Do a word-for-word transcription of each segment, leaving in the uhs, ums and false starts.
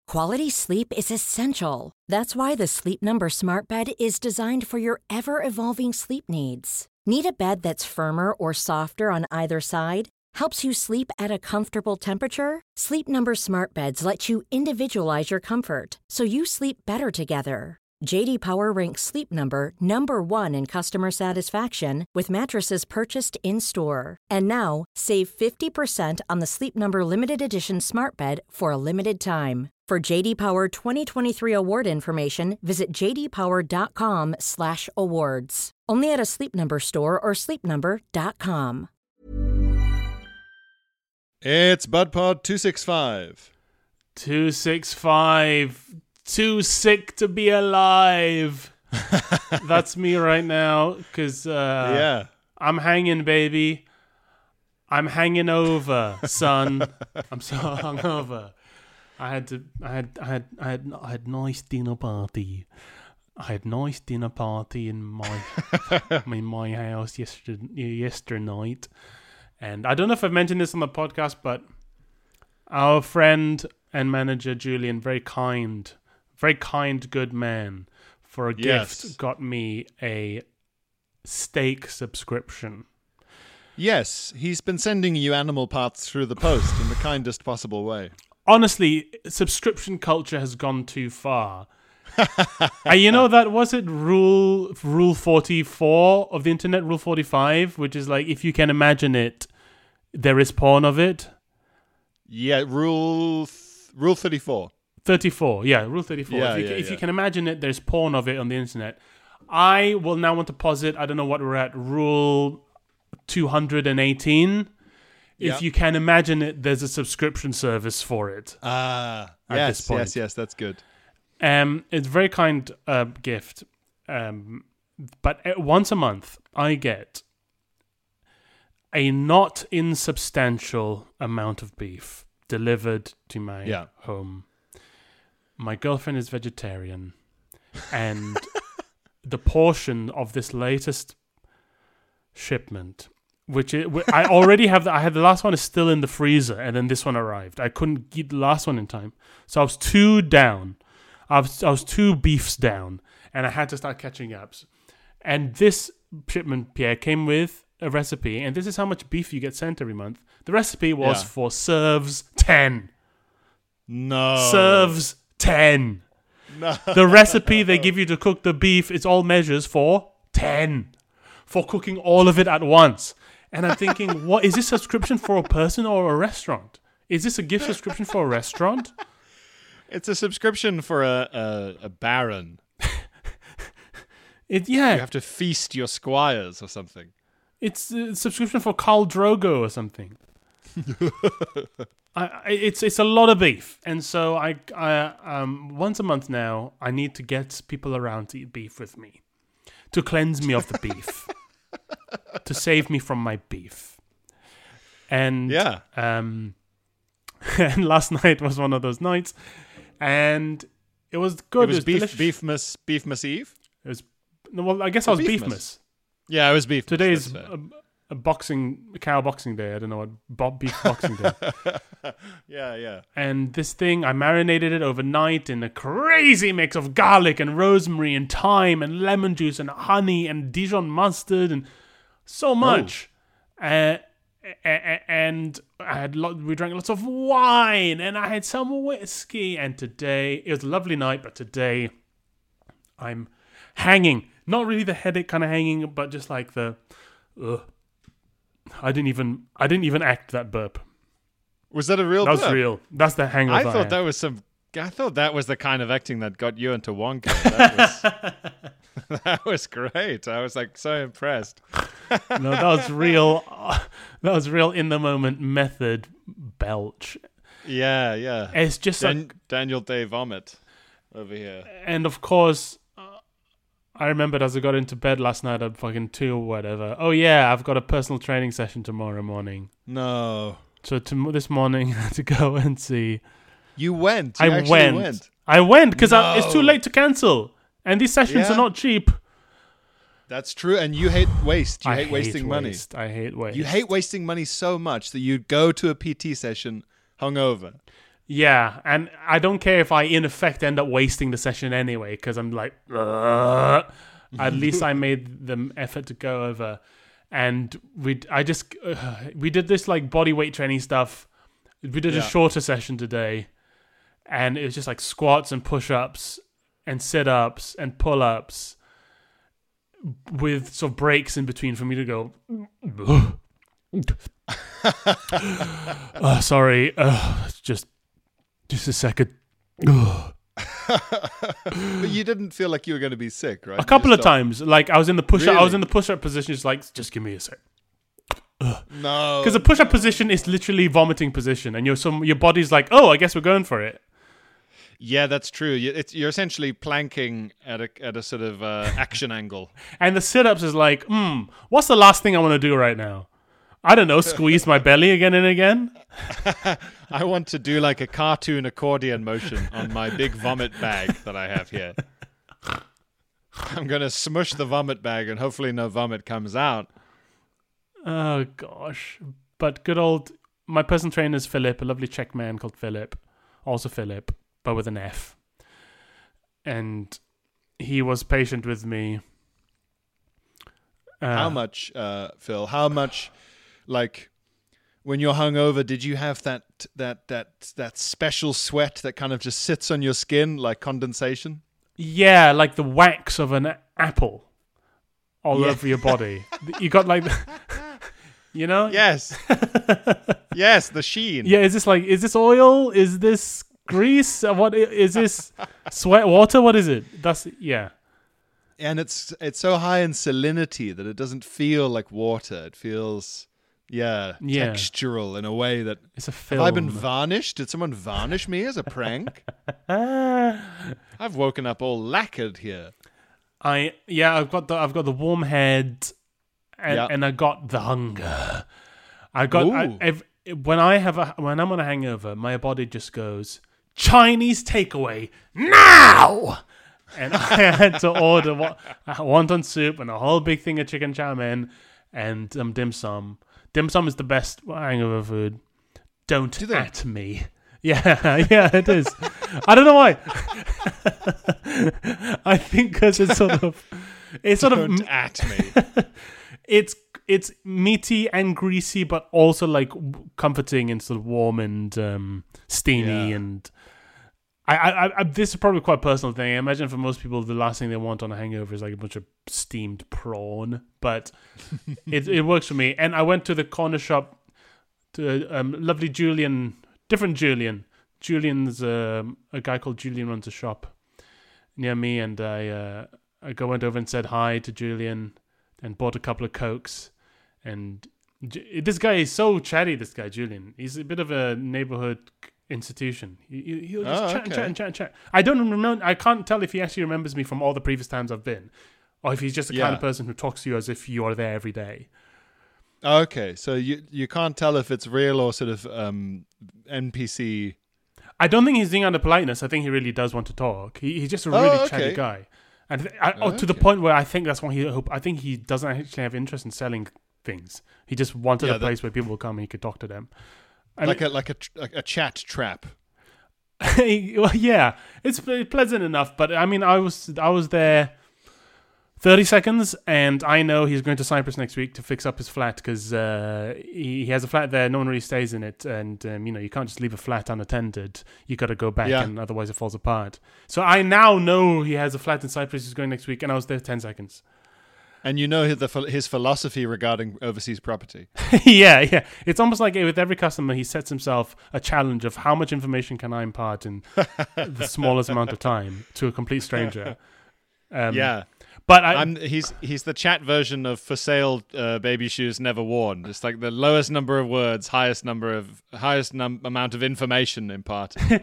Quality sleep is essential. That's why the Sleep Number Smart Bed is designed for your ever-evolving sleep needs. Need a bed that's firmer or softer on either side? Helps you sleep at a comfortable temperature? Sleep Number Smart Beds let you individualize your comfort, so you sleep better together. J D Power ranks Sleep Number number one in customer satisfaction with mattresses purchased in-store. And now, save fifty percent on the Sleep Number Limited Edition Smart Bed for a limited time. For J D Power twenty twenty-three award information, visit j d power dot com slash awards. Only at a Sleep Number store or sleep number dot com. It's BudPod two sixty-five. two sixty-five. Too sick to be alive. That's me right now, because uh, yeah. I'm hanging, baby. I'm hanging over, son. I'm so hungover. I had to. I had. I had. I had. I had nice dinner party. I had nice dinner party in my in my house yesterday. Yesterday night, and I don't know if I've mentioned this on the podcast, but our friend and manager Julian, very kind. Very kind, good man, for a yes. gift, got me a steak subscription. Yes, he's been sending you animal parts through the post in the kindest possible way. Honestly, subscription culture has gone too far. uh, you know that, was it rule rule forty-four of the internet, rule forty-five, which is like, if you can imagine it, there is porn of it? Yeah, rule th- rule thirty-four. thirty-four, yeah, rule thirty-four. Yeah, if you, yeah, if yeah. you can imagine it, there's porn of it on the internet. I will now want to posit, I don't know what we're at, rule two hundred eighteen. Yep. If you can imagine it, there's a subscription service for it. Ah, at yes, this point. yes, yes, that's good. Um, it's a very kind uh, gift. Um, but once a month, I get a not insubstantial amount of beef delivered to my yeah. home. My girlfriend is vegetarian, and the portion of this latest shipment, which it, I already have, the, I had the last one is still in the freezer, and then this one arrived. I couldn't get the last one in time, so I was two down. I was I was two beefs down, and I had to start catching up. And this shipment, Pierre, came with a recipe, and this is how much beef you get sent every month. The recipe was yeah. for serves ten. No. Serves ten. No. The recipe they give you to cook the beef is all measures for ten. For cooking all of it at once. And I'm thinking, what is this subscription for a person or a restaurant? Is this a gift subscription for a restaurant? It's a subscription for a a, a baron. It yeah. You have to feast your squires or something. It's a subscription for Khal Drogo or something. I, I, it's it's a lot of beef, and so I, I um once a month now I need to get people around to eat beef with me, to cleanse me of the beef, to save me from my beef, and yeah, um, and last night was one of those nights, and it was good. It was, it was beef delicious. beefmas beefmas Eve. It was no, well, I guess I was Beefmas. beefmas. Yeah, it was beef. Today's a, a boxing a cow boxing day. I don't know what Bob beef boxing day. yeah, yeah. And this thing, I marinated it overnight in a crazy mix of garlic and rosemary and thyme and lemon juice and honey and Dijon mustard and so much. Oh. Uh, and I had lo- we drank lots of wine and I had some whiskey. And today, it was a lovely night, but today I'm hanging. Not really the headache kind of hanging, but just like the... Ugh. I didn't even I didn't even act that burp. Was that a real That burp? was real. That's the hangover. I thought I had. that was some... I thought that was the kind of acting that got you into Wonka. That was, that was great. I was like so impressed. No, that was real. Uh, that was real in the moment method belch. Yeah, yeah. It's just Dan- like, Daniel Day vomit over here. and of course, uh, I remembered as I got into bed last night at fucking two or whatever. Oh yeah, I've got a personal training session tomorrow morning. No. So to, this morning I had to go and see. You went. You I actually went. went. I went because No. it's too late to cancel, and these sessions Yeah. are not cheap. That's true, and you hate waste. You I hate wasting money. waste. I hate waste. You hate wasting money so much that you go to a P T session hungover. Yeah, and I don't care if I, in effect, end up wasting the session anyway, because I'm like, Ugh. At least I made the effort to go over. And we, I just, uh, we did this like body weight training stuff. We did Yeah. a shorter session today, and it was just like squats and push-ups and sit-ups and pull-ups with sort of breaks in between for me to go, uh, sorry, uh, just, just a second. But you didn't feel like you were going to be sick, right? A couple of times, like I was in the push-up, I was Really? in the push-up position, just like, just give me a sec. No. Because the push-up position is literally vomiting position, and your some your body's like, oh, I guess we're going for it. Yeah, that's true. You- It's, you're essentially planking at a at a sort of uh, action angle. And the sit-ups is like, hmm, what's the last thing I want to do right now? I don't know, squeeze my belly again and again. I want to do like a cartoon accordion motion on my big vomit bag that I have here. I'm going to smush the vomit bag and hopefully no vomit comes out. Oh gosh, but good old my personal trainer is Philip, a lovely Czech man called Philip, also Philip, but with an F. And he was patient with me. Uh, How much, uh, Phil? How much, like, when you're hungover, did you have that that that that special sweat that kind of just sits on your skin like condensation? Yeah, like the wax of an apple all Yeah. over your body. You got like, you know? Yes. Yes, the sheen. Yeah, is this like, is this oil? Is this grease? Uh, What i- is this? Sweat water? What is it? That's, yeah. And it's it's so high in salinity that it doesn't feel like water. It feels, yeah, Yeah. textural in a way that... It's a Have film. I been varnished? Did someone varnish me as a prank? Ah. I've woken up all lacquered here. I yeah, I've got the I've got the warm head, and, Yeah. and I got the hunger. I got I, Ooh. if, when I have a when I'm on a hangover, my body just goes Chinese takeaway now, and I had to order what a wonton soup and a whole big thing of chicken chow mein and some dim sum. Dim sum is the best hangover food. Don't Do they? at me. Yeah, yeah, it is. I don't know why. I think because it's sort of, it's sort Don't of, at me. it's it's meaty and greasy, but also like w- comforting and sort of warm and um, steamy. Yeah. And I, I, I, this is probably quite a personal thing. I imagine for most people, the last thing they want on a hangover is like a bunch of steamed prawn. But it it works for me. And I went to the corner shop to um, lovely Julian. Different Julian. Julian's um, a guy called Julian runs a shop near me, and I uh, I go went over and said hi to Julian, and bought a couple of Cokes. And J- this guy is so chatty. This guy Julian, he's a bit of a neighborhood institution. He, he- he'll just Oh, chat and okay. chat and chat and chat. I don't remember. I can't tell if he actually remembers me from all the previous times I've been, or if he's just the kind Yeah. of person who talks to you as if you are there every day. Okay, so you you can't tell if it's real or sort of um, N P C. I don't think he's doing it out of politeness. I think he really does want to talk. He, he's just a Oh, really okay. chatty guy, and th- I, oh, to the Okay. point where I think that's why he. Hope, I think he doesn't actually have interest in selling things. He just wanted Yeah, a that- place where people will come and he could talk to them. And Like a like a, tr- a chat trap. well, yeah, it's ple- pleasant enough. But I mean, I was I was there thirty seconds, and I know he's going to Cyprus next week to fix up his flat because uh, he, he has a flat there. No one really stays in it, and um, you know you can't just leave a flat unattended. You got to go back, Yeah. and otherwise it falls apart. So I now know he has a flat in Cyprus. He's going next week, and I was there ten seconds. And you know his, the, ph- his philosophy regarding overseas property. yeah, yeah. It's almost like with every customer, he sets himself a challenge of how much information can I impart in the smallest amount of time to a complete stranger. Um, yeah. but I, I'm, he's he's the chat version of for sale uh, baby shoes never worn. It's like the lowest number of words, highest number of highest num- amount of information imparted.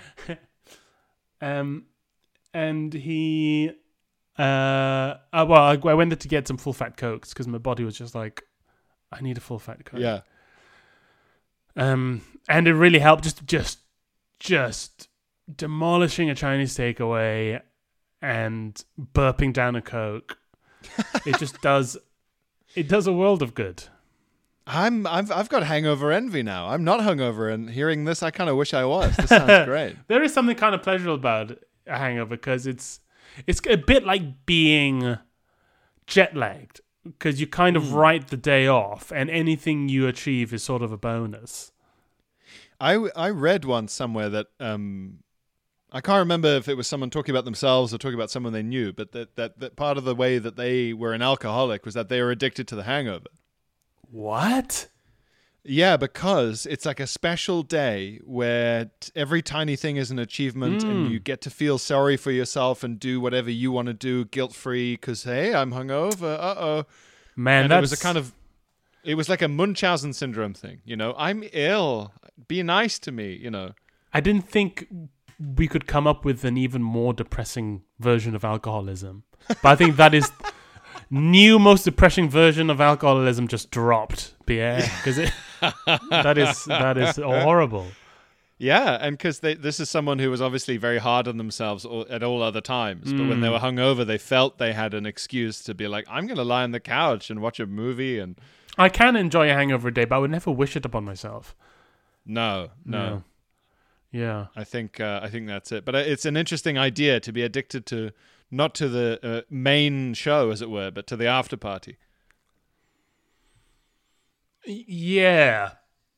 um, and he, uh, uh well, I, I went there to get some full fat Cokes because my body was just like, I need a full fat Coke. Yeah. Um, and it really helped. Just, just, just demolishing a Chinese takeaway and burping down a Coke. It just does. It does a world of good. I'm I've I've got hangover envy now. I'm not hungover, and hearing this, I kind of wish I was. This sounds great. There is something kind of pleasurable about a hangover because it's it's a bit like being jet lagged because you kind of mm. write the day off, and anything you achieve is sort of a bonus. I I read once somewhere that um. I can't remember if it was someone talking about themselves or talking about someone they knew, but that, that, that part of the way that they were an alcoholic was that they were addicted to the hangover. What? Yeah, because it's like a special day where t- every tiny thing is an achievement mm. and you get to feel sorry for yourself and do whatever you want to do guilt-free because, hey, I'm hungover, uh-oh. Man, and that's... it was a kind of, it was like a Munchausen syndrome thing, you know? I'm ill. Be nice to me, you know? I didn't think we could come up with an even more depressing version of alcoholism. But I think that is new most depressing version of alcoholism just dropped, Pierre, because it that is that is horrible. Yeah, and because this is someone who was obviously very hard on themselves all, at all other times, mm. but when they were hungover, they felt they had an excuse to be like, I'm going to lie on the couch and watch a movie. And I can enjoy a hangover day, but I would never wish it upon myself. No, no. no. Yeah, I think uh, I think that's it. But it's an interesting idea to be addicted to, not to the uh, main show, as it were, but to the after party. Yeah,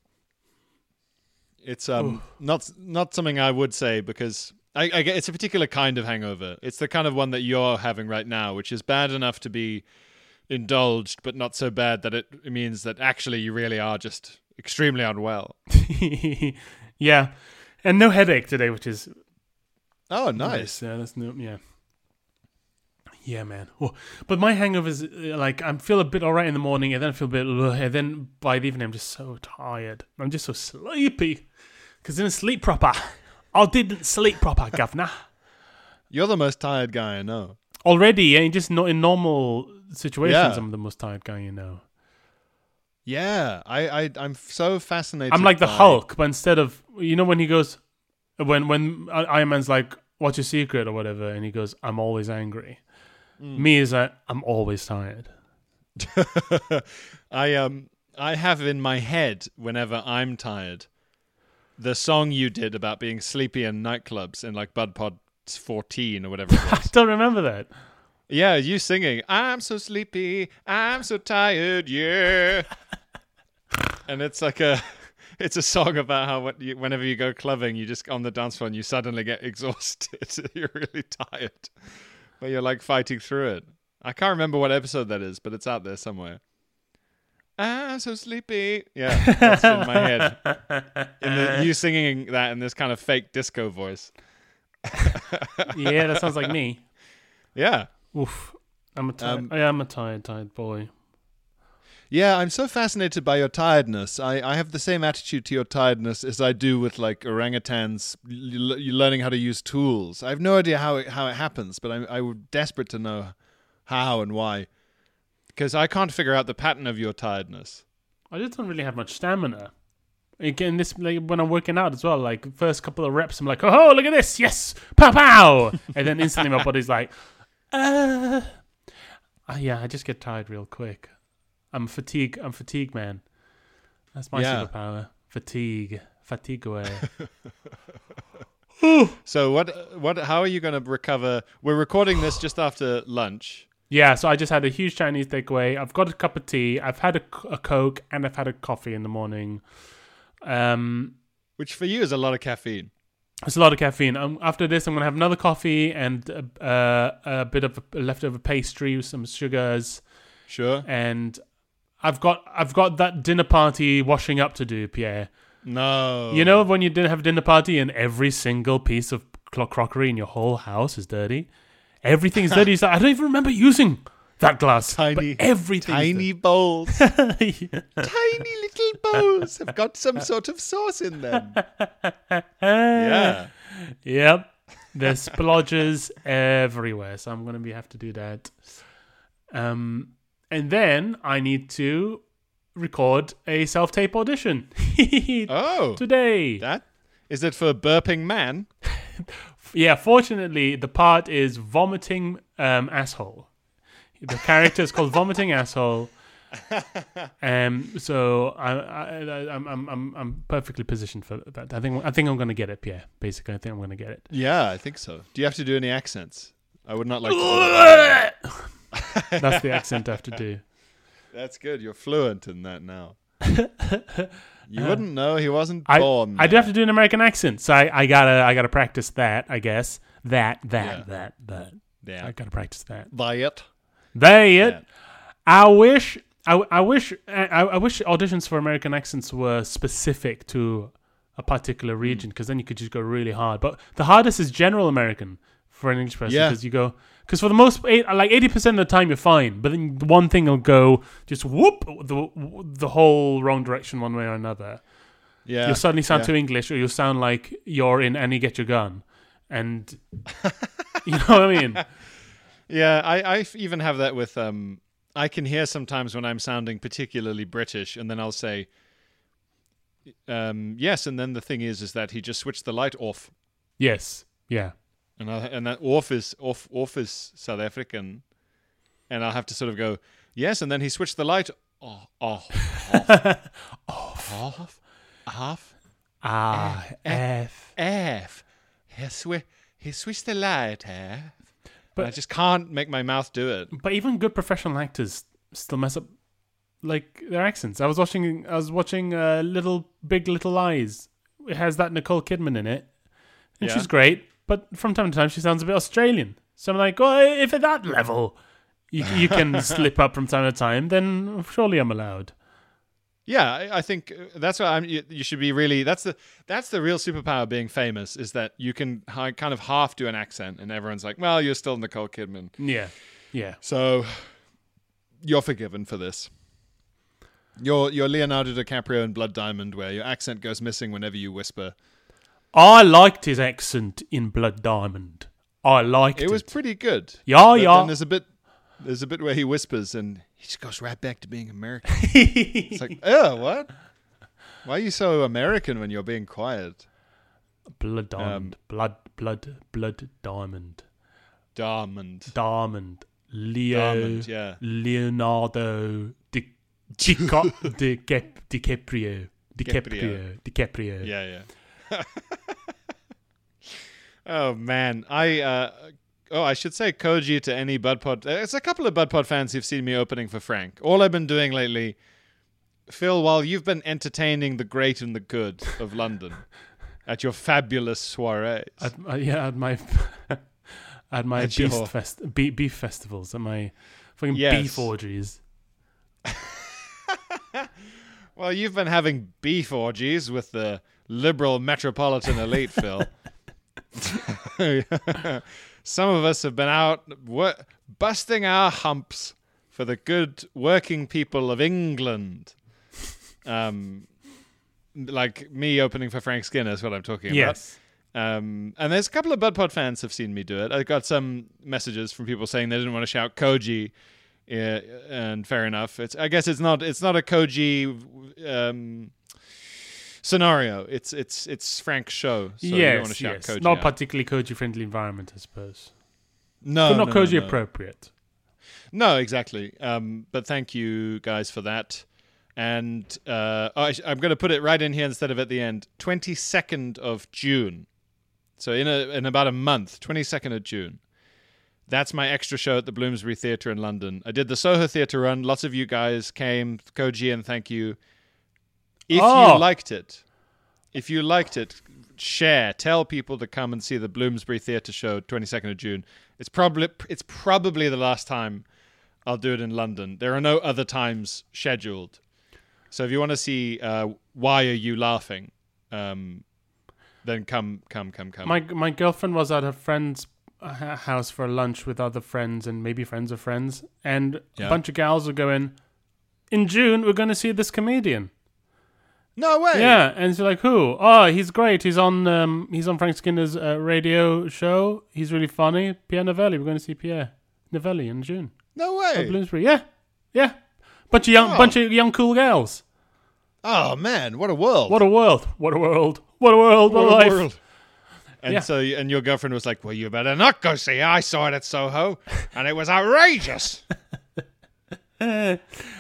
it's um not not something I would say because I, I get it's a particular kind of hangover. It's the kind of one that you're having right now, which is bad enough to be indulged, but not so bad that it, it means that actually you really are just extremely unwell. Yeah. And no headache today, which is oh nice. Yeah, that's new. Yeah, yeah, man. Oh, but my hangovers, uh, like, I feel a bit alright in the morning, and then I feel a bit, ugh, and then by the evening I'm just so tired. I'm just so sleepy because I didn't sleep proper. I didn't sleep proper, governor. You're the most tired guy I know. Already, and just not in normal situations. Yeah. I'm the most tired guy you know. Yeah, I, I, I'm so fascinated. I'm like the by... Hulk, but instead of, you know, when he goes, when when Iron Man's like, "What's your secret?" or whatever, and he goes, "I'm always angry." Mm. Me is like, I'm always tired. I um, I have in my head whenever I'm tired, the song you did about being sleepy in nightclubs in like Bud Pod fourteen or whatever it was. I don't remember that. Yeah, you singing, I'm so sleepy, I'm so tired, yeah. And it's like a, it's a song about how what you, whenever you go clubbing, you just on the dance floor and you suddenly get exhausted. You're really tired, but you're like fighting through it. I can't remember what episode that is, but it's out there somewhere. I'm so sleepy. Yeah, that's in my head. In the, you singing that in this kind of fake disco voice. Yeah, that sounds like me. Yeah. Oof. I'm a tired, um, I am a tired, tired boy. Yeah, I'm so fascinated by your tiredness. I, I have the same attitude to your tiredness as I do with like orangutans l- learning how to use tools. I have no idea how it, how it happens, but I'm I'm desperate to know how and why. Because I can't figure out the pattern of your tiredness. I just don't really have much stamina. Again, this like, when I'm working out as well, like first couple of reps, I'm like, oh, look at this, yes, pow pow, and then instantly my body's like, uh, uh, yeah, I just get tired real quick. I'm fatigue. I'm fatigue, man. That's my yeah. superpower. Fatigue, fatigue away. So what? What? How are you going to recover? We're recording this just after lunch. Yeah, so I just had a huge Chinese takeaway. I've got a cup of tea. I've had a, a Coke, and I've had a coffee in the morning. Um, which for you is a lot of caffeine. It's a lot of caffeine. Um, after this, I'm gonna have another coffee and a, uh, a bit of a leftover pastry, some sugars. Sure. And I've got I've got that dinner party washing up to do, Pierre. No. You know when you didn't have a dinner party and every single piece of crockery in your whole house is dirty? Everything is dirty. Like, I don't even remember using that glass. Tiny, but everything. Tiny bowls. Tiny little bowls have got some sort of sauce in them. Yeah. Yep. There's splodges everywhere, so I'm gonna be have to do that. Um, and then I need to record a self-tape audition. Oh, today. That is it for Burping Man? Yeah. Fortunately, the part is vomiting um, asshole. The character is called Vomiting Asshole. um, so I, I, I, I'm, I'm, I'm, I'm perfectly positioned for that. I think, I think I'm going to get it, Pierre. Basically, I think I'm going to get it. Yeah, I think so. Do you have to do any accents? I would not like to. That's the accent I have to do. That's good. You're fluent in that now. You uh, wouldn't know. He wasn't I, born. I do have to do an American accent, so I, I gotta, I gotta practice that. I guess that, that, yeah. that, that. Yeah, I gotta practice that. That. That. Yeah. I wish, I, I wish, I, I wish auditions for American accents were specific to a particular region, because mm. then you could just go really hard. But the hardest is general American for an English person, because yeah. you go. Because for the most, like eighty percent of the time, you're fine. But then one thing will go just whoop the the whole wrong direction one way or another. Yeah, you'll suddenly sound yeah. too English, or you'll sound like you're in Annie Get Your Gun, and you know what I mean. Yeah, I, I even have that with. Um, I can hear sometimes when I'm sounding particularly British, and then I'll say, um, "Yes," and then the thing is, is that he just switched the light off. Yes. Yeah. And I, and that off is off off is South African, and I'll have to sort of go yes, and then he switched the light off, off, off, off, off, ah, F, F. He swi he switched the light off. But I just can't make my mouth do it. But even good professional actors still mess up, like their accents. I was watching, I was watching uh, Little Big Little Lies. It has that Nicole Kidman in it, and yeah. she's great. But from time to time, she sounds a bit Australian. So I'm like, well, if at that level you, you can slip up from time to time, then surely I'm allowed. Yeah, I, I think that's what I'm. You, you should be really. That's the that's the real superpower of being famous, is that you can hi, kind of half do an accent, and everyone's like, well, you're still Nicole Kidman. Yeah, yeah. So you're forgiven for this. You're you're Leonardo DiCaprio in Blood Diamond, where your accent goes missing whenever you whisper. I liked his accent in Blood Diamond. I liked it. It was pretty good. Yeah, but yeah. Then there's a bit, there's a bit where he whispers and he just goes right back to being American. It's like, oh, what? Why are you so American when you're being quiet? Blood Diamond, um, blood, blood, blood Diamond, Diamond, Diamond, Leo, Diamond, yeah, Leonardo Di Chico Di DiCaprio, DiCaprio, DiCaprio. Yeah, yeah. Oh man, I uh, oh I should say Koji to any BudPod. It's a couple of BudPod fans who've seen me opening for Frank. All I've been doing lately, Phil, while you've been entertaining the great and the good of London at your fabulous soirees, at, uh, yeah, at my at my at beef, your... fest, beef, beef festivals, at my fucking yes. beef orgies. Well, you've been having beef orgies with the liberal metropolitan elite, Phil. Some of us have been out wor- busting our humps for the good working people of England. Um, like me opening for Frank Skinner is what I'm talking yes. about. Um, and there's a couple of BudPod fans have seen me do it. I got some messages from people saying they didn't want to shout Koji. Yeah, and fair enough. It's I guess it's not it's not a Koji um, scenario. It's it's it's Frank's show. So yes, you don't want to shout yes. Koji Not out. particularly Koji friendly environment, I suppose. No, but not no, Koji no, no. appropriate. No, exactly. Um, but thank you guys for that. And uh, oh, I sh- I'm going to put it right in here instead of at the end. twenty-second of June. So in a in about a month, twenty-second of June. That's my extra show at the Bloomsbury Theatre in London. I did the Soho Theatre run. Lots of you guys came. Koji, and thank you. If oh. you liked it, if you liked it, share. Tell people to come and see the Bloomsbury Theatre show, twenty-second of June. It's probably it's probably the last time I'll do it in London. There are no other times scheduled. So if you want to see uh, Why Are You Laughing, um, then come, come, come, come. My my girlfriend was at her friend's house for lunch with other friends and maybe friends of friends, and yeah. a bunch of gals were going, in June we're going to see this comedian. No way. Yeah, and she's like, who? Oh, he's great. He's on um, he's on Frank Skinner's uh, radio show. He's really funny. Pierre Novelli. We're going to see Pierre Novelli in June. No way. At Bloomsbury. Yeah, yeah. Bunch of young, oh. bunch of young cool gals. Oh man, what a world! What a world! What a world! What a world! What, what a life! World. And yeah. so, and your girlfriend was like, "Well, you better not go see it. I saw it at Soho, and it was outrageous."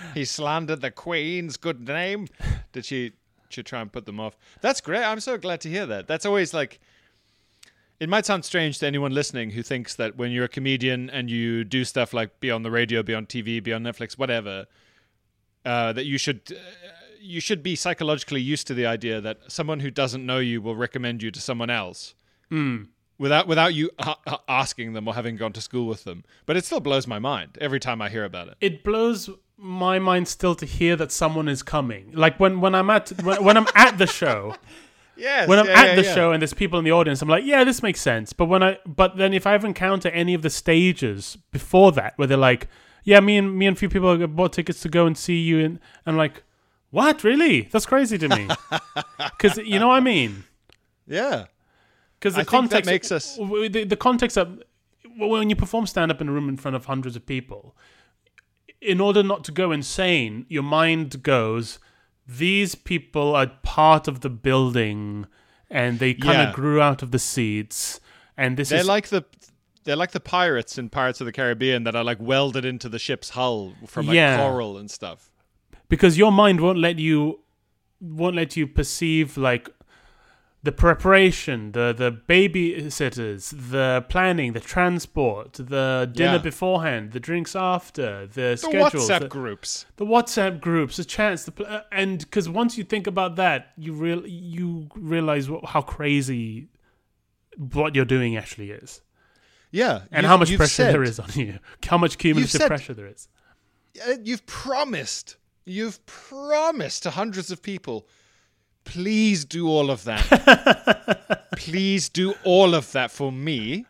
he slandered the Queen's good name. Did she, she try and put them off? That's great. I'm so glad to hear that. That's always like, it might sound strange to anyone listening who thinks that when you're a comedian and you do stuff like be on the radio, be on T V, be on Netflix, whatever, uh, that you should... Uh, you should be psychologically used to the idea that someone who doesn't know you will recommend you to someone else mm. without without you ha- asking them or having gone to school with them. But it still blows my mind every time I hear about it. It blows my mind still to hear that someone is coming. Like when, when I'm at when, when I'm at the show. Yes, when I'm yeah, at yeah, the yeah. show and there's people in the audience, I'm like, yeah, this makes sense. But when I but then if I ever encounter any of the stages before that where they're like, yeah, me and me and a few people bought tickets to go and see you, and I'm like, what? Really? That's crazy to me. Because you know what I mean? Yeah. Because the I think context that makes us... the, the context of when you perform stand-up in a room in front of hundreds of people, in order not to go insane, your mind goes, these people are part of the building, and they kind of Yeah. grew out of the seats, and this They're is like the they're like the pirates in Pirates of the Caribbean that are like welded into the ship's hull from like Yeah. coral and stuff. because your mind won't let you won't let you perceive like the preparation, the the babysitters, the planning, the transport, the dinner Yeah. beforehand, the drinks after, the, The schedules, WhatsApp the, groups. the WhatsApp groups, the chats, the pl- uh, and because once you think about that, you real you realize what, how crazy what you're doing actually is, Yeah. and you've- how much you've pressure said- there is on you, how much cumulative said- pressure there is. Uh, You've promised. You've promised to hundreds of people. Please do all of that. Please do all of that for me.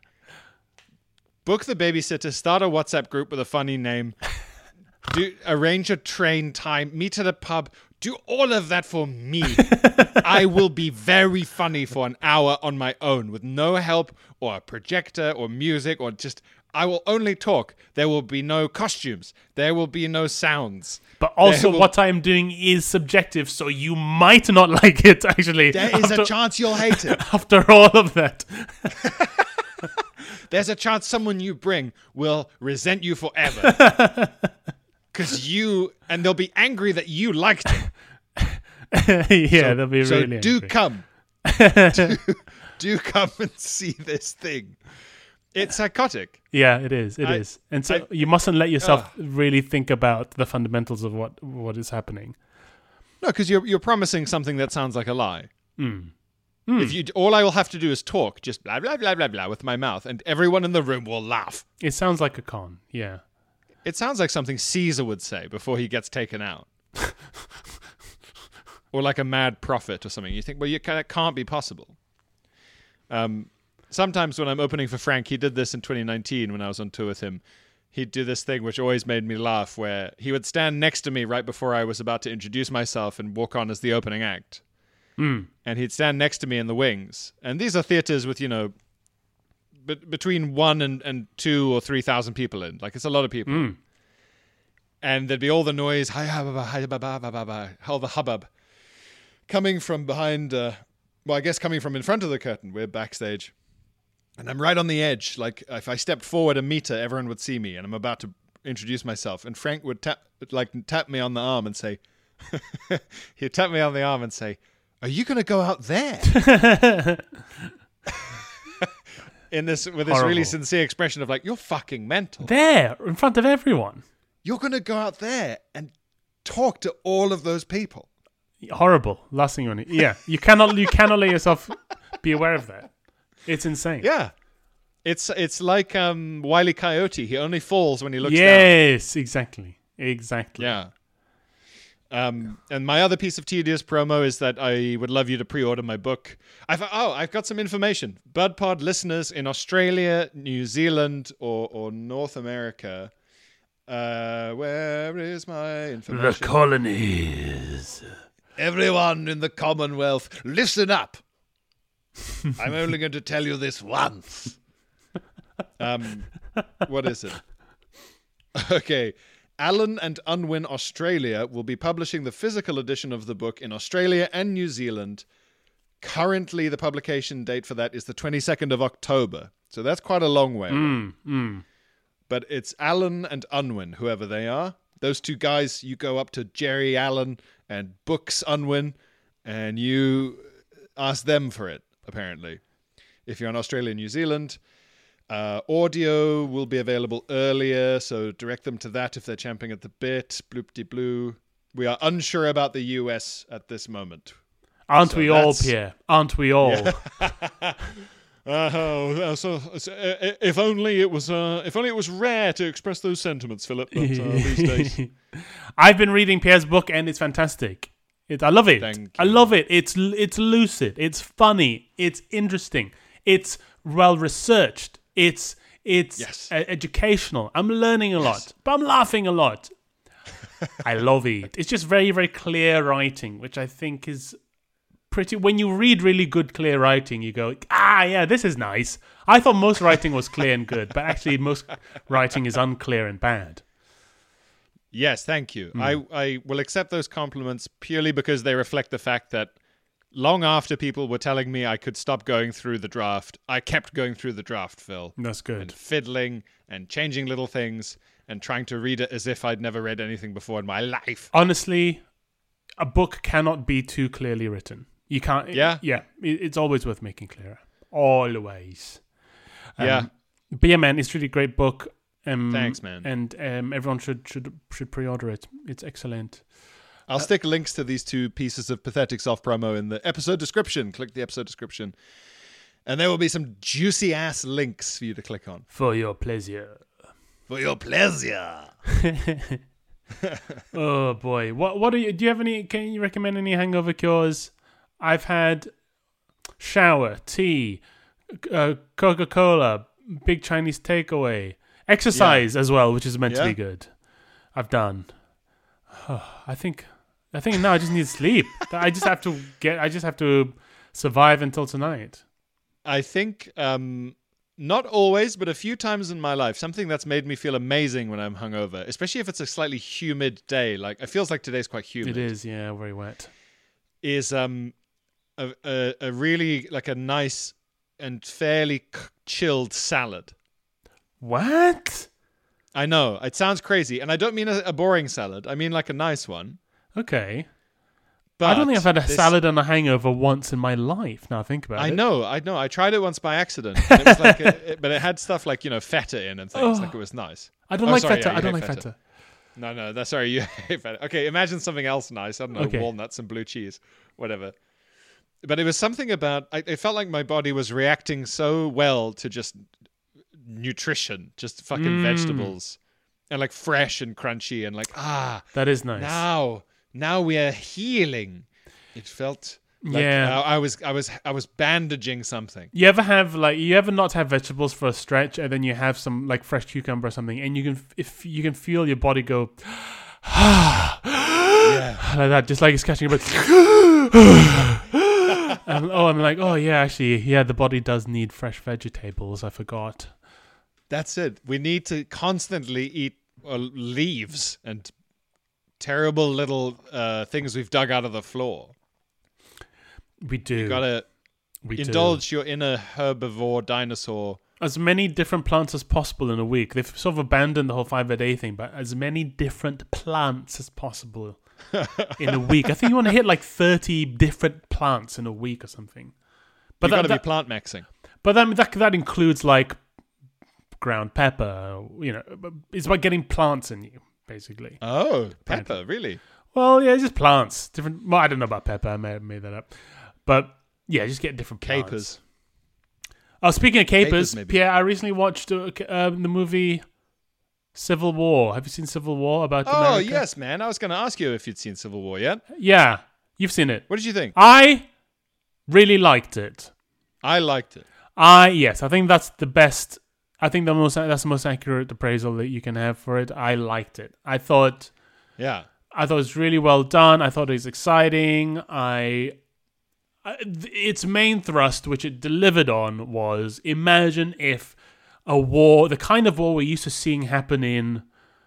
Book the babysitter. Start a WhatsApp group with a funny name. Do arrange a train time. Meet at a pub. Do all of that for me. I will be very funny for an hour on my own with no help or a projector or music or just... I will only talk. There will be no costumes. There will be no sounds. But also, There will- what I'm doing is subjective, so you might not like it. Actually, There is after, a chance you'll hate it. after all of that. There's a chance someone you bring will resent you forever. Because you... And they'll be angry that you liked it. yeah, they'll be So really do angry. come. do, do come and see this thing. It's psychotic. Yeah, it is. It is, I- and so I- you mustn't let yourself Ugh. really think about the fundamentals of what what is happening. No, because you're you're promising something that sounds like a lie. Mm. If you, all I will have to do is talk, just blah blah blah blah blah with my mouth, and everyone in the room will laugh. It sounds like a con. Yeah. It sounds like something Caesar would say before he gets taken out, or like a mad prophet or something. You think, well, you can, it can't be possible. Um, sometimes when I'm opening for Frank, he did this in twenty nineteen when I was on tour with him. He'd do this thing which always made me laugh, where he would stand next to me right before I was about to introduce myself and walk on as the opening act. Mm. And he'd stand next to me in the wings. And these are theaters with, you know, be- between one and, and two or three thousand people in. Like, it's a lot of people. Mm. And there'd be all the noise, hi, hi, ba, hi, ba, ba, ba, ba, ba, all the hubbub, coming from behind, uh, well, I guess coming from in front of the curtain. We're backstage. And I'm right on the edge. Like, if I stepped forward a meter, everyone would see me. And I'm about to introduce myself. And Frank would tap, like, tap me on the arm and say, he'd tap me on the arm and say, are you going to go out there? In this, with this Horrible. really sincere expression of like, you're fucking mental. There, in front of everyone. You're going to go out there and talk to all of those people. Horrible. Last thing you want to. Yeah, you cannot. You cannot let yourself be aware of that. It's insane. Yeah. It's it's like um, Wile E. Coyote. He only falls when he looks down. Yes, exactly. Exactly. Yeah. Um, and my other piece of tedious promo is that I would love you to pre-order my book. I've oh, I've got some information. BudPod listeners in Australia, New Zealand, or or North America. Uh, where is my information? colonies. Everyone in the Commonwealth, listen up. I'm only going to tell you this once. Um, what is it? Okay. Allen and Unwin Australia will be publishing the physical edition of the book in Australia and New Zealand. Currently, the publication date for that is the twenty-second of October. So that's quite a long way away. Mm, mm. But it's Allen and Unwin, whoever they are. those two guys, you go up to Jerry Allen and Books Unwin, and you ask them for it, apparently. If you're in Australia and New Zealand, uh, audio will be available earlier, so direct them to that if they're champing at the bit. Bloop-de-blue. We are unsure about the U S at this moment. Aren't So we all, that's- Pierre? Aren't we all? Yeah. Uh, so, so, uh, if only it was, uh, if only it was rare to express those sentiments, Philip. But uh, these days, I've been reading Pierre's book, and it's fantastic. It, I love it. Thank I you. love it. It's it's lucid. It's funny. It's interesting. It's well researched. It's it's Yes. uh, educational. I'm learning a lot, but I'm laughing a lot. I love it. It's just very very clear writing, which I think is pretty. When you read really good clear writing, you go, ah, yeah, this is nice. I thought most writing was clear and good, but actually most writing is unclear and bad. yes, thank you. I, I will accept those compliments purely because they reflect the fact that long after people were telling me I could stop going through the draft, I kept going through the draft, Phil. That's good. And fiddling and changing little things and trying to read it as if I'd never read anything before in my life. Honestly, a book cannot be too clearly written. You can't. Yeah? Yeah. It, it's always worth making clearer. Always. Um, Yeah. But yeah, man, it's a really great book. Um, Thanks, man. And um, everyone should should should pre-order it. It's excellent. I'll stick links to these two pieces of pathetic soft promo in the episode description. Click the episode description. And there will be some juicy ass links for you to click on. For your pleasure. For your pleasure. Oh boy. What what do you do you have any can you recommend any hangover cures? I've had shower, tea, uh, Coca-Cola, big Chinese takeaway, exercise as well, which is meant to Yeah. be good. I've done. I think I think now I just need sleep. I just have to get I just have to survive until tonight. I think um, not always, but a few times in my life, something that's made me feel amazing when I'm hungover, especially if it's a slightly humid day. Like it feels like today's quite humid. It is, yeah, very wet. Is um a, a a really like a nice and fairly c- chilled salad. What? I know it sounds crazy, and I don't mean a, a boring salad. I mean like a nice one. Okay. But I don't think I've had a this- salad and a hangover once in my life. Now I think about I it. know, I know. I tried it once by accident, and it was like, a, it, but it had stuff like you know feta in and things. Oh. Like it was nice. I don't Oh, like sorry, feta. yeah, you I don't hate like feta. feta. No, no, that's sorry. You hate feta. Okay, imagine something else nice. I don't know, Okay. walnuts and blue cheese, whatever. But it was something about. I, it felt like my body was reacting so well to just nutrition, just fucking Mm. vegetables, and like fresh and crunchy, and like ah, That is nice. now, now we are healing. It felt. Like Yeah. I, I was, I was, I was bandaging something. You ever have like you ever not have vegetables for a stretch and then you have some like fresh cucumber or something and you can if you can feel your body go Yeah. like that, just like it's catching a breath. And, oh, I'm like, oh yeah, actually, yeah, the body does need fresh vegetables. I forgot. That's it. We need to constantly eat uh, leaves and terrible little uh, things we've dug out of the floor. We do. You gotta we do. indulge your inner herbivore dinosaur. As many different plants as possible in a week. They've sort of abandoned the whole five a day thing, but as many different plants as possible in a week. I think you want to hit like thirty different plants in a week or something. But But you that, gotta that, be plant maxing. but that, that that includes like ground pepper. You know, it's about getting plants in you, basically. Oh, pepper, really? Well, yeah, just plants. Different. Well, I don't know about pepper. I may have made that up. But yeah, just get different plants. Capers. Oh, speaking of capers, Capers, maybe. Pierre, I recently watched uh, um, the movie Civil War. Have you seen Civil War about Oh, America? yes, man. I was going to ask you if you'd seen Civil War yet. Yeah, you've seen it. What did you think? I really liked it. I liked it. I yes, I think that's the best. I think the most that's the most accurate appraisal that you can have for it. I liked it. I thought Yeah. I thought it was really well done. I thought it was exciting. I, I its main thrust, which it delivered on, was imagine if a war, the kind of war we're used to seeing happen in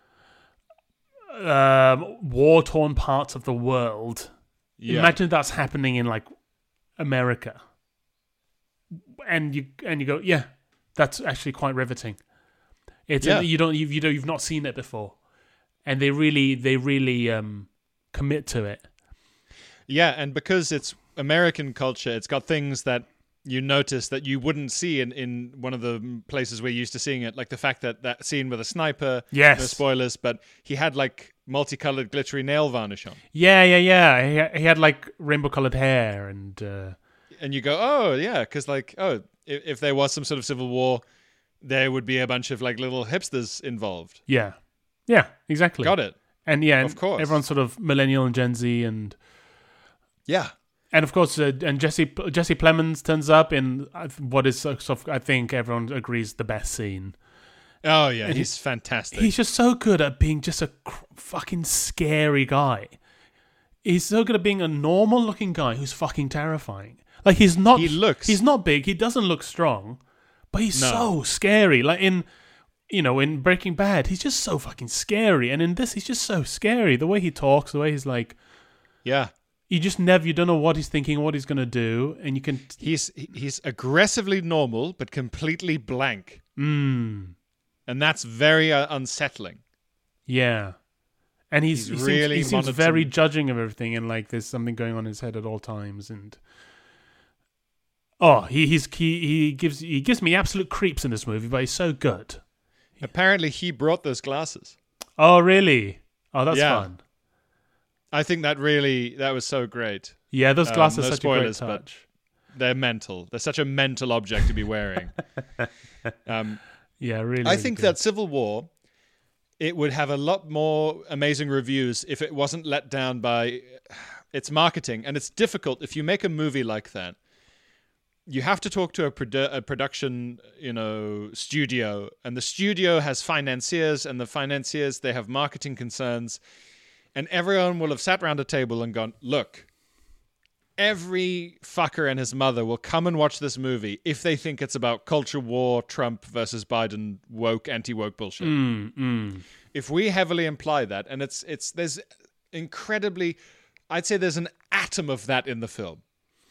um, war-torn parts of the world. Yeah. Imagine that's happening in like America, and you and you go, yeah, that's actually quite riveting. It's Yeah. you don't you've, you don't you've not seen it before. and they really they really um, commit to it. Yeah, and because it's American culture, it's got things that you notice that you wouldn't see in, in one of the places we're used to seeing it, like the fact that that scene with a sniper, Yes. no spoilers, but he had like multicolored glittery nail varnish on. Yeah, yeah, yeah. He, he had like rainbow colored hair and. Uh, And you go, oh, yeah, because like, oh, if, if there was some sort of civil war, there would be a bunch of like little hipsters involved. Yeah, yeah, exactly. Got it. And yeah, Of course. everyone's sort of millennial and Gen Z, and Yeah. and of course, uh, and Jesse Jesse Plemons turns up in uh, what is sort of, I think everyone agrees, the best scene. Oh, yeah, And he's fantastic. He's just so good at being just a cr- fucking scary guy. He's so good at being a normal looking guy who's fucking terrifying. Like he's not. He looks- He's not big. He doesn't look strong, but he's No. so scary. Like in. You know, in Breaking Bad, he's just so fucking scary, and in this, he's just so scary. The way he talks, the way he's like, yeah. you just never, you don't know what he's thinking, what he's gonna do, and you can. He's he's aggressively normal, but completely blank. Mm, And that's very uh, unsettling. yeah, and he's, He's he really seems, he seems monitoring- very judging of everything, and like there's something going on in his head at all times, and oh, he he's he, he gives he gives me absolute creeps in this movie, but he's so good. Apparently, he brought those glasses. Oh, really? Oh, that's Yeah. fun. I think that really, that was so great. Yeah, those Um, glasses no are such spoilers, a great but- touch. They're mental. They're such a mental object to be wearing. um, Yeah, really. I really think good. that Civil War, it would have a lot more amazing reviews if it wasn't let down by its marketing. And it's difficult if you make a movie like that. You have to talk to a, produ- a production, you know, studio, and the studio has financiers, and the financiers, they have marketing concerns, and everyone will have sat around a table and gone, look, every fucker and his mother will come and watch this movie if they think it's about culture war, Trump versus Biden, woke, anti-woke bullshit. Mm, mm. If we heavily imply that, and it's it's there's incredibly, I'd say there's an atom of that in the film.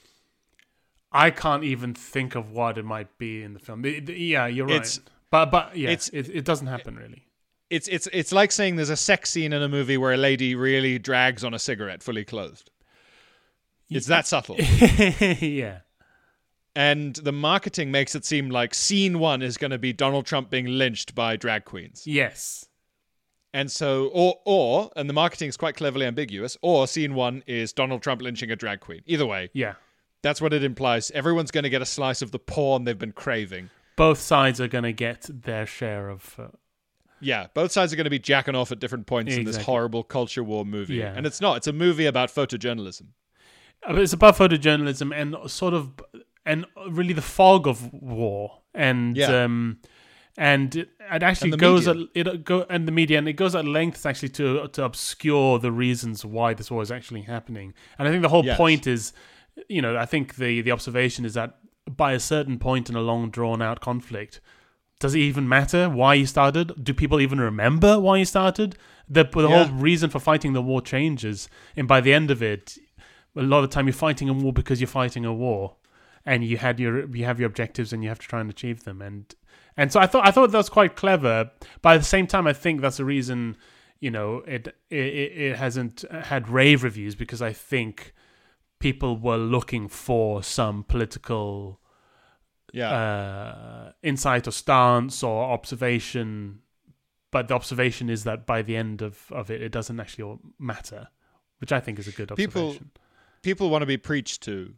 I can't even think of what it might be in the film. The- the- yeah, you're right. It's- but but yeah, it's- it, it doesn't happen really. It's it's it's like saying there's a sex scene in a movie where a lady really drags on a cigarette fully clothed. It's that subtle. yeah. And the marketing makes it seem like scene one is going to be Donald Trump being lynched by drag queens. Yes. And so, or, or, and the marketing is quite cleverly ambiguous, or scene one is Donald Trump lynching a drag queen. Either way, Yeah. that's what it implies. Everyone's going to get a slice of the porn they've been craving. Both sides are going to get their share of. Uh, Yeah, both sides are going to be jacking off at different points in this Exactly. horrible culture war movie. Yeah. And it's not. It's a movie about photojournalism. it's about photojournalism and sort of, and really the fog of war, and Yeah. um, and it, it actually And the goes media. at it go and the media, and it goes at lengths actually to to obscure the reasons why this war is actually happening. And I think the whole Yes. point is, you know, I think the the observation is that by a certain point in a long drawn out conflict, does it even matter why you started? Do people even remember why you started? The, the Yeah. whole reason for fighting the war changes, and by the end of it, a lot of the time you're fighting a war because you're fighting a war, and you had your you have your objectives and you have to try and achieve them. And and so I thought I thought that was quite clever. But at the same time, I think that's the reason, you know, it it, it hasn't had rave reviews, because I think people were looking for some political Yeah. uh, insight or stance or observation, but the observation is that by the end of, of it, it doesn't actually all matter, which I think is a good People- observation. People want to be preached to.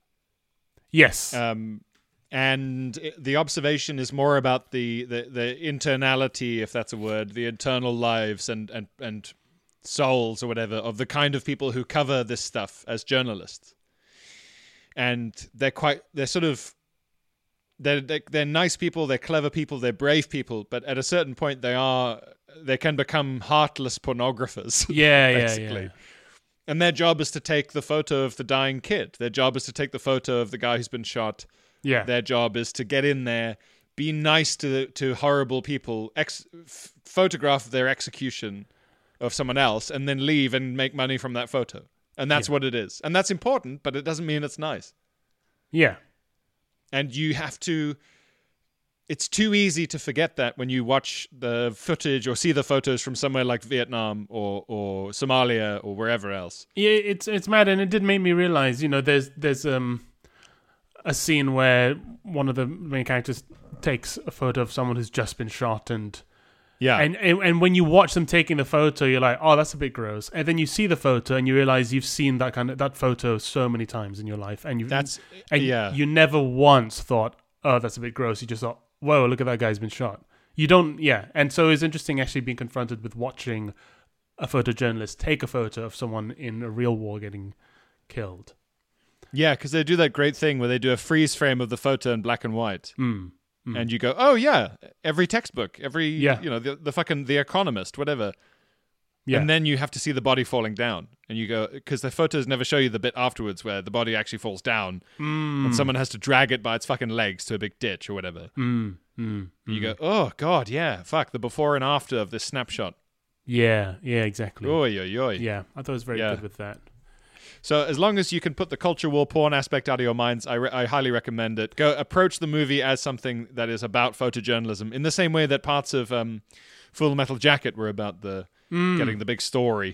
Yes. Um, and it- the observation is more about the, the, the internality, if that's a word, the internal lives and, and, and souls or whatever of the kind of people who cover this stuff as journalists. And they're quite, they're sort of, they're, they're, they're nice people, they're clever people, they're brave people, but at a certain point they are, they can become heartless pornographers. yeah, yeah, basically. yeah. And their job is to take the photo of the dying kid. Their job is to take the photo of the guy who's been shot. Yeah. Their job is to get in there, be nice to to horrible people, ex- f- photograph their execution of someone else, and then leave and make money from that photo. And that's Yeah. what it is. And that's important, but it doesn't mean it's nice. Yeah. And you have to... it's too easy to forget that when you watch the footage or see the photos from somewhere like Vietnam or, or Somalia or wherever else. Yeah, it's it's mad, and it did make me realize, you know, there's there's um a scene where one of the main characters takes a photo of someone who's just been shot, and yeah, and, and and when you watch them taking the photo, you're like, oh, that's a bit gross, and then you see the photo and you realize you've seen that kind of that photo so many times in your life, and you that's and yeah, you never once thought, oh, that's a bit gross. You just thought, whoa, look at that guy's been shot. You don't, yeah, and so it's interesting actually being confronted with watching a photojournalist take a photo of someone in a real war getting killed. Yeah, because they do that great thing where they do a freeze frame of the photo in black and white. Mm. Mm. And you go, oh, yeah, every textbook, every, yeah. you know, the, the fucking The Economist, whatever. Yeah. And then you have to see the body falling down. And you go, because the photos never show you the bit afterwards where the body actually falls down mm. and someone has to drag it by its fucking legs to a big ditch or whatever. Mm. Mm. You go, oh, God, yeah, fuck, the before and after of this snapshot. Yeah, yeah, exactly. Oy, oy, oy. Yeah, I thought it was very yeah. good with that. So as long as you can put the culture war porn aspect out of your minds, I, re- I highly recommend it. Go approach the movie as something that is about photojournalism in the same way that parts of um, Full Metal Jacket were about the mm. getting the big story.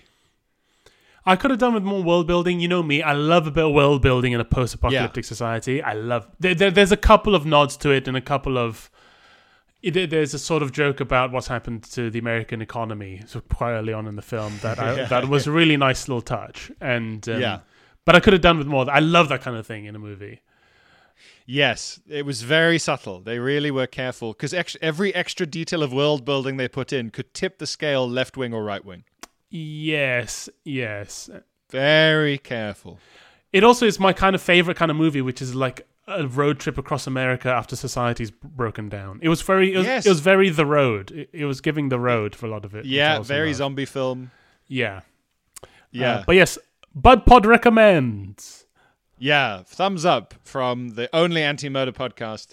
I could have done with more world building. You know me, I love a bit of world building in a post-apocalyptic yeah. society. I love... There, there, there's a couple of nods to it and a couple of... There's a sort of joke about what's happened to the American economy so quite early on in the film that I, yeah. that was a really nice little touch. And um, yeah. But I could have done with more. I love that kind of thing in a movie. Yes, it was very subtle. They really were careful because ex- every extra detail of world building they put in could tip the scale left wing or right wing. Yes, yes. Very careful. It also is my kind of favorite kind of movie, which is like a road trip across America after society's broken down. It was very, it was, yes. it was very The Road. It, it was giving The Road for a lot of it. Yeah, very love. Zombie film. Yeah, yeah. Uh, but yes, Bud Pod recommends. Yeah, thumbs up from the only anti-murder podcast,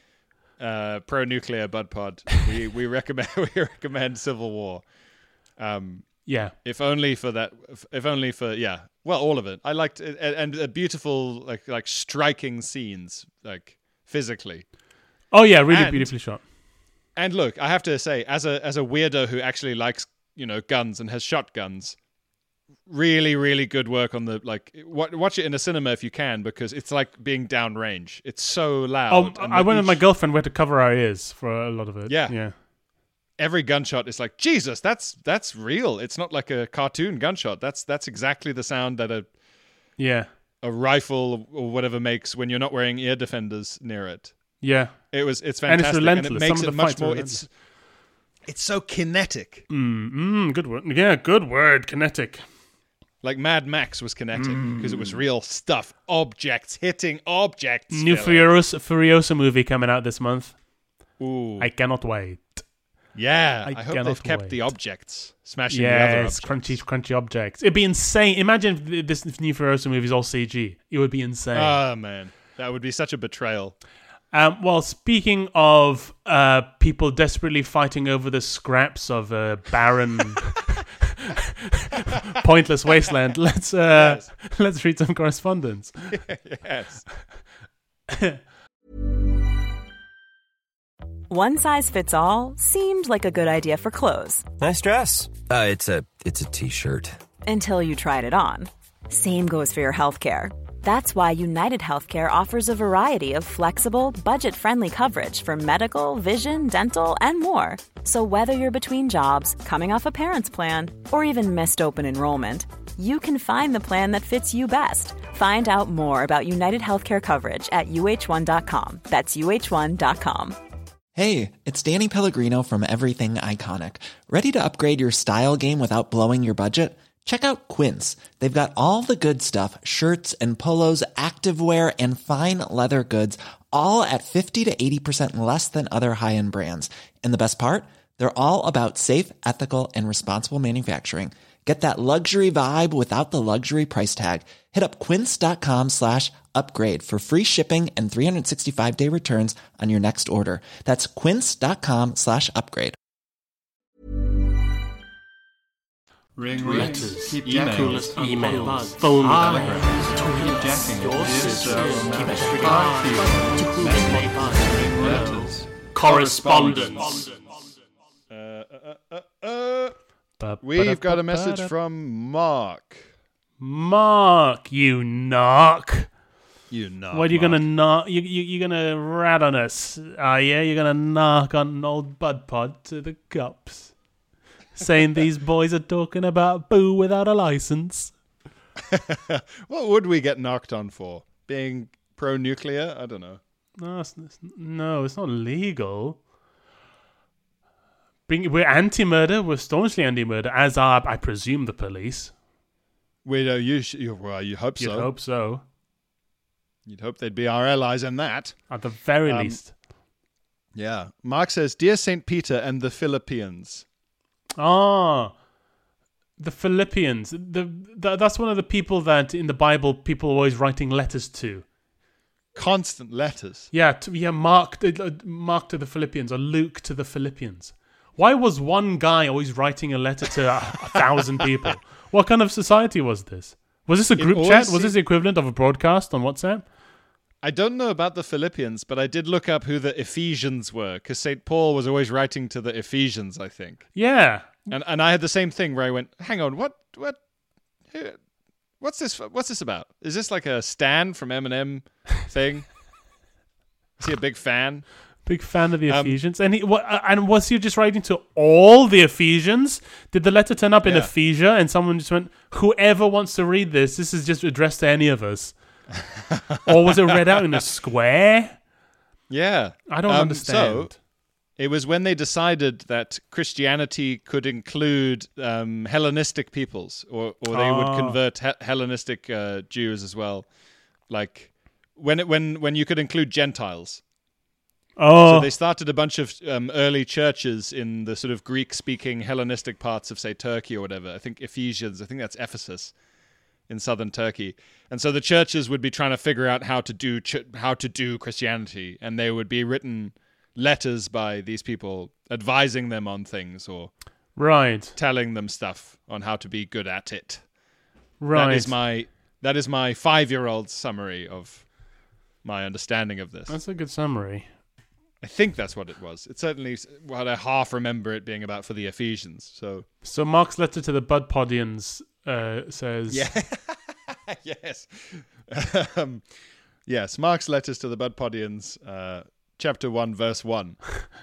uh, pro-nuclear Bud Pod. We we recommend we recommend Civil War. Um, yeah, if only for that. If, if only for yeah. Well, all of it. I liked it, and, and beautiful, like like striking scenes, like physically. Oh yeah, really and, beautifully shot. And look, I have to say, as a as a weirdo who actually likes you know guns and has shotguns, really really good work on the like. W- watch it in a cinema if you can, because it's like being downrange. It's so loud. Oh, I went each... with my girlfriend. We had to cover our ears for a lot of it. Yeah, yeah. Every gunshot is like, Jesus, that's that's real. It's not like a cartoon gunshot. That's that's exactly the sound that a yeah a rifle or whatever makes when you're not wearing ear defenders near it. Yeah, it was it's fantastic, and it's relentless. And it makes Some it of the much more. It's it's so kinetic. Mm, mm, good word. Yeah, good word. Kinetic. Like Mad Max was kinetic because mm. it was real stuff, objects hitting objects. New Furiosa, Furiosa movie coming out this month. Ooh, I cannot wait. Yeah, I, I hope they've kept wait. the objects, smashing yes, the other objects. crunchy, crunchy objects. It'd be insane. Imagine if this new Furiosa movie is all C G. It would be insane. Oh, man. That would be such a betrayal. Um, well, speaking of uh, people desperately fighting over the scraps of a barren, pointless wasteland, let's uh, yes. let's read some correspondence. Yes. One size fits all seemed like a good idea for clothes. Nice dress. Uh, it's a it's a t-shirt. Until you tried it on. Same goes for your healthcare. That's why United Healthcare offers a variety of flexible, budget-friendly coverage for medical, vision, dental, and more. So whether you're between jobs, coming off a parent's plan, or even missed open enrollment, you can find the plan that fits you best. Find out more about United Healthcare coverage at U H one dot com. That's U H one dot com. Hey, it's Danny Pellegrino from Everything Iconic. Ready to upgrade your style game without blowing your budget? Check out Quince. They've got all the good stuff, shirts and polos, activewear, and fine leather goods, all at fifty to eighty percent less than other high-end brands. And the best part? They're all about safe, ethical, and responsible manufacturing. Get that luxury vibe without the luxury price tag. Hit up quince.com slash upgrade for free shipping and three sixty-five day returns on your next order. That's quince.com slash upgrade. Ring letters, keep emails, emails, phone telegrams, keep jacking, your this, sisters, uh, keep romantic it party, ring letters, Correspondence. Uh, uh, uh, uh, Ba- we've got a ba- message ba- from Mark. Mark, you knock. You know. What are you gonna knock? You you you gonna rat on us? Are you? You're gonna knock on old Bud Pod to the cops, saying these boys are talking about boo without a license. What would we get knocked on for? Being pro-nuclear? I don't know. No, it's, it's, no, it's not legal. Being, we're anti-murder. We're staunchly anti-murder, as are, I presume, the police. We uh, you, sh- you well, you hope You'd so. hope so. You'd hope they'd be our allies in that. At the very Um, least. Yeah. Mark says, "Dear Saint Peter and the Philippians." Ah, the Philippians. The, the that's one of the people that in the Bible people are always writing letters to. Constant letters. Yeah, to, yeah. Mark, uh, Mark to the Philippians or Luke to the Philippians. Why was one guy always writing a letter to a, a thousand people? What kind of society was this? Was this a group always chat? Was seemed- this the equivalent of a broadcast on WhatsApp? I don't know about the Philippians, but I did look up who the Ephesians were, because Saint Paul was always writing to the Ephesians, I think. Yeah. And and I had the same thing where I went, "Hang on, what what who- what's this what's this about? Is this like a Stan from Eminem thing? Is he a big fan?" Big fan of the Um, Ephesians. And he, what, uh, and was he just writing to all the Ephesians? Did the letter turn up in Yeah. Ephesia and someone just went, whoever wants to read this, this is just addressed to any of us? Or was it read out in a square? Yeah. I don't Um, understand. So it was when they decided that Christianity could include um, Hellenistic peoples, or, or they Ah. would convert he- Hellenistic uh, Jews as well. Like when it, when when you could include Gentiles. Oh, So they started a bunch of um, early churches in the sort of Greek-speaking Hellenistic parts of, say, Turkey or whatever. I think Ephesians, I think that's Ephesus in southern Turkey. And so the churches would be trying to figure out how to do ch- how to do Christianity, and they would be written letters by these people advising them on things or right, telling them stuff on how to be good at it. right. That is my that is my five-year-old summary of my understanding of this. That's a good summary. I think that's what it was. It certainly what I half remember it being about for the Ephesians. So So Mark's letter to the Bud Podians uh, says, yes, um, yes. Mark's letters to the Bud Podians, uh, chapter one, verse one.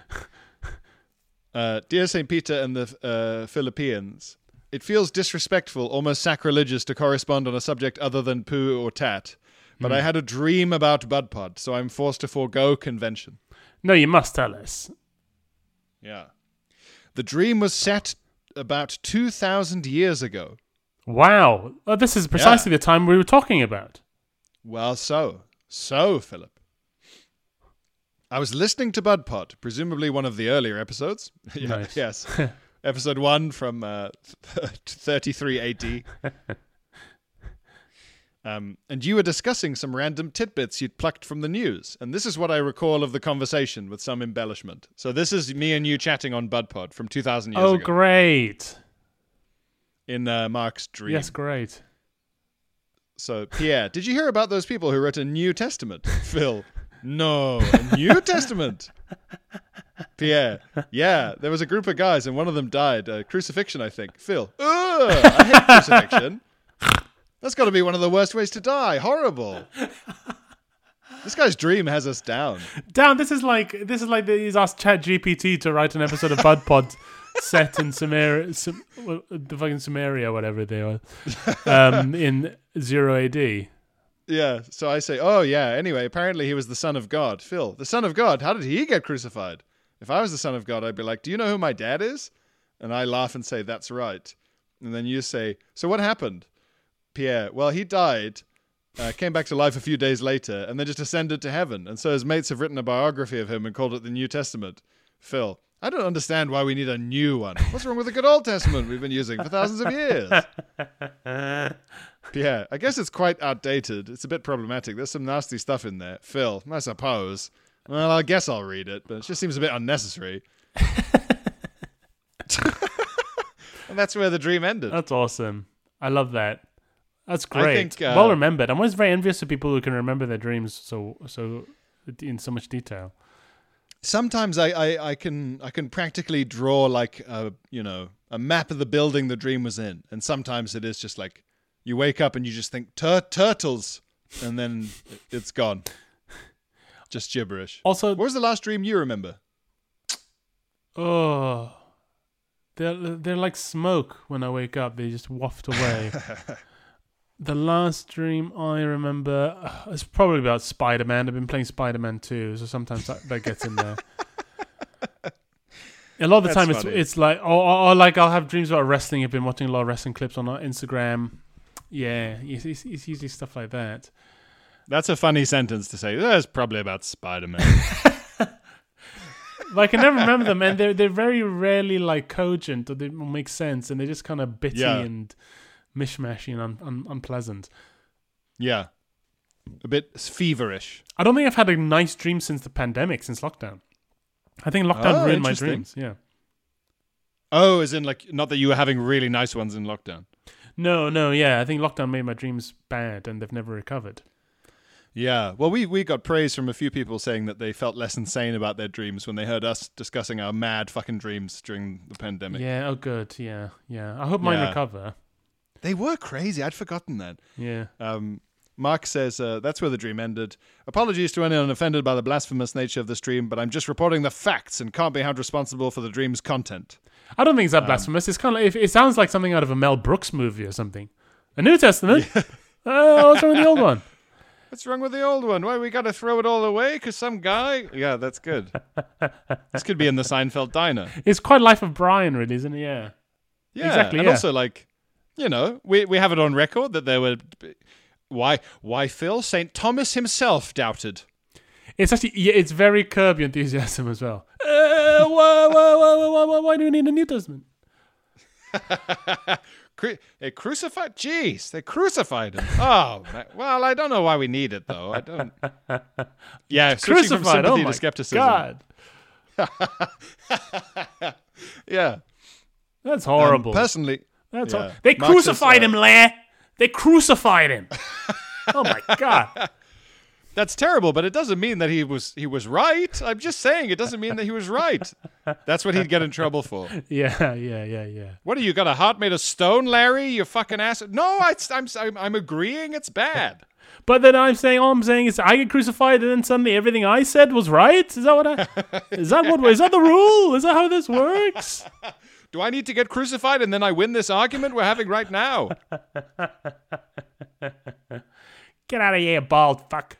Uh, Dear Saint Peter and the uh, Philippians, it feels disrespectful, almost sacrilegious, to correspond on a subject other than poo or tat. But I had a dream about Bud Pod, so I'm forced to forego convention. no, you must tell us. Yeah. The dream was set about two thousand years ago. Wow. Oh, this is precisely the time we were talking about. Well, so. So, Philip. I was listening to Bud Pod, presumably one of the earlier episodes. Yeah, Nice. Yes. Episode one from uh, thirty-three A D. Um, and you were discussing some random tidbits you'd plucked from the news. And this is what I recall of the conversation with some embellishment. So this is me and you chatting on Bud Pod from two thousand years Oh, ago. great. In uh, Mark's dream. Yes, great. So, Pierre, did you hear about those people who wrote a New Testament? Phil, no, a New Testament. Pierre, yeah, there was a group of guys and one of them died. Uh, crucifixion, I think. Phil, ugh, I hate crucifixion. That's got to be one of the worst ways to die. Horrible. This guy's dream has us down. Down. This is like this is like the, he's asked ChatGPT to write an episode of Bud Pod set in Samaria, Sam, well, the fucking Samaria, whatever they are, um, in zero A D. Yeah, so I say, oh, yeah, anyway, apparently he was the Son of God. Phil, the Son of God, how did he get crucified? If I was the Son of God, I'd be like, do you know who my dad is? And I laugh and say, that's right. And then you say, so what happened? Pierre, well, he died, uh, came back to life a few days later, and then just ascended to heaven. And so his mates have written a biography of him and called it the New Testament. Phil, I don't understand why we need a new one. What's wrong with the good Old Testament we've been using for thousands of years? Pierre, I guess it's quite outdated. It's a bit problematic. There's some nasty stuff in there. Phil, I suppose. Well, I guess I'll read it, but it just seems a bit unnecessary. And that's where the dream ended. That's awesome. I love that. That's I great. think, uh, well remembered. I'm always very envious of people who can remember their dreams so so in so much detail. sometimes I, I, I can I can practically draw like a you know a map of the building the dream was in, and sometimes it is just like you wake up and you just think Tur- turtles, and then it's gone, just gibberish. Also, what was the last dream you remember? Oh, they're they're like smoke when I wake up. They just waft away. The last dream I remember uh, is probably about Spider-Man. I've been playing Spider-Man two, so sometimes that, that gets in there. A lot of the That's time, it's funny. it's like, or, or, or like I'll have dreams about wrestling. I've been watching a lot of wrestling clips on our Instagram. Yeah, it's, it's, it's usually stuff like that. That's a funny sentence to say. That's probably about Spider-Man. Like I never remember them, and they're they're very rarely like cogent or they make sense, and they're just kind of bitty Yeah. and mishmashy and un, un, unpleasant. Yeah, a bit feverish. I don't think I've had a nice dream since the pandemic, since lockdown. I think lockdown Oh, ruined my interesting. dreams. Yeah. Oh, as in like not that you were having really nice ones in lockdown. No, no, yeah. I think lockdown made my dreams bad, and they've never recovered. Yeah, well, we, we got praise from a few people saying that they felt less insane about their dreams when they heard us discussing our mad fucking dreams during the pandemic. Yeah. Oh, good. Yeah, yeah. I hope mine Yeah. recover. They were crazy. I'd forgotten that. Yeah. Um, Mark says, uh, that's where the dream ended. Apologies to anyone offended by the blasphemous nature of this dream, but I'm just reporting the facts and can't be held responsible for the dream's content. I don't think it's that blasphemous. It's kind of like, it sounds like something out of a Mel Brooks movie or something. A New Testament. Oh, what's wrong with the old one? What's wrong with the old one? Why, we got to throw it all away because some guy... Yeah, that's good. This could be in the Seinfeld diner. It's quite Life of Brian, really, isn't it? Yeah. Yeah, Exactly, and yeah. also, like, you know, we we have it on record that there were... Why, why Phil? Saint Thomas himself doubted. It's actually, yeah, it's very Curb Your Enthusiasm as well. Uh, why, why, why, why, why, why do we need a New Testament? Cru- they crucified? Jeez, they crucified him. Oh, ma- well, I don't know why we need it, though. I don't... Yeah, switching from Crucified, sympathy oh to my skepticism. God. Yeah. That's horrible. Um, personally... That's yeah. hor- They Mark crucified says, him, uh, Lair. They crucified him. Oh my God. That's terrible, but it doesn't mean that he was he was right. I'm just saying it doesn't mean that he was right. That's what he'd get in trouble for. Yeah, yeah, yeah, yeah. What are you, got a heart made of stone, Larry? You fucking ass. No, I, I'm, I'm I'm agreeing it's bad. But then I'm saying, all I'm saying is I get crucified, and then suddenly everything I said was right. Is that what I? Is that what? Is that the rule? Is that how this works? Do I need to get crucified and then I win this argument we're having right now? Get out of here, bald fuck.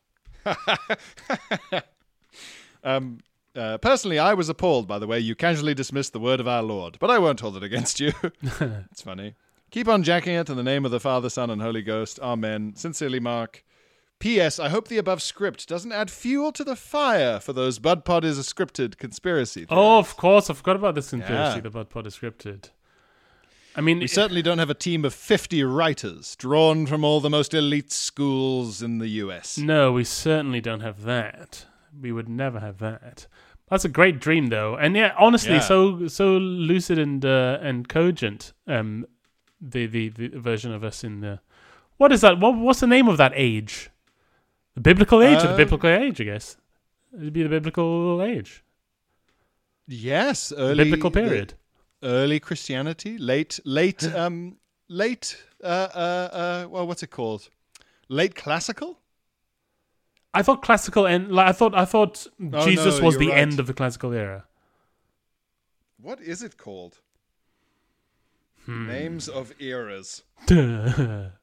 Um, uh, personally, I was appalled by the way you casually dismissed the word of our Lord, but I won't hold it against you. It's funny. Keep on jacking it in the name of the Father, Son, and Holy Ghost. Amen. Sincerely, Mark. P S. I hope the above script doesn't add fuel to the fire for those Bud Pod is a scripted conspiracy theories. Oh, of course. I forgot about this conspiracy. Yeah. The Bud Pod is scripted. I mean, We certainly don't have a team of fifty writers drawn from all the most elite schools in the U S. no, we certainly don't have that. We would never have that. That's a great dream, though, and yeah, honestly, Yeah. so so lucid and uh, and cogent. Um, the, the the version of us in the what is that? What what's the name of that age? The biblical age, or the Um, biblical age, I guess. It'd be the biblical age, Yes, early biblical period. early Christianity, late, late, um, late. Uh, uh, uh, well, what's it called? Late classical. I thought classical and like, I thought I thought Oh, Jesus no, was you're the right. end of the classical era. What is it called? Hmm. Names of eras. oh,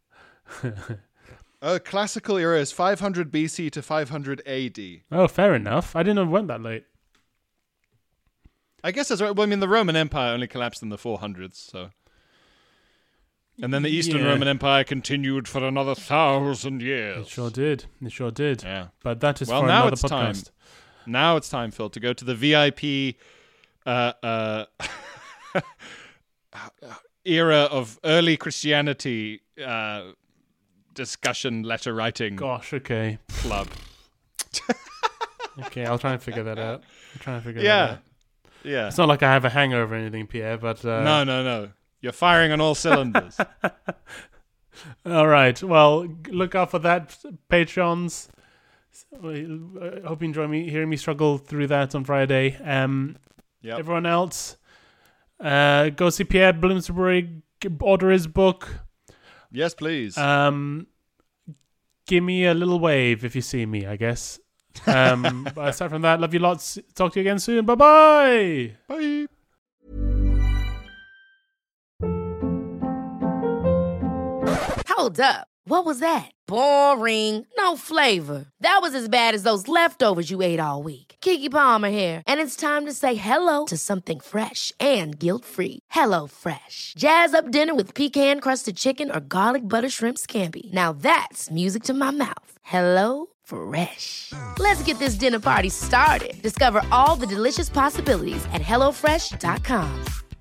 Uh, classical era is five hundred B C to five hundred A D. fair enough. I didn't know it went that late. I guess that's right. Well, I mean, the Roman Empire only collapsed in the four hundreds, so. And then the Eastern Yeah. Roman Empire continued for another thousand years. It sure did. It sure did. Yeah. But that is Well, for now another it's podcast. time. Now it's time, Phil, to go to the V I P uh, uh, era of early Christianity uh, discussion letter writing Gosh, okay. club. Okay, I'll try and figure that out. I'll try and figure that Yeah. out. Yeah. It's not like I have a hangover or anything, Pierre, but... Uh, No, no, no. You're firing on all cylinders. All right. Well, g- look out for that, Patreons. So, I hope you enjoy me hearing me struggle through that on Friday. Um, Yep. Everyone else, uh, go see Pierre Bloomsbury. Order his book. Yes, please. Um, give me a little wave if you see me, I guess. Um, but aside from that, love you lots. Talk to you again soon. Bye-bye. Bye. Hold up. What was that? Boring. No flavor. That was as bad as those leftovers you ate all week. Keke Palmer here, and it's time to say hello to something fresh and guilt-free. Hello Fresh. Jazz up dinner with pecan-crusted chicken or garlic butter shrimp scampi. Now that's music to my mouth. Hello Fresh. Let's get this dinner party started. Discover all the delicious possibilities at hello fresh dot com.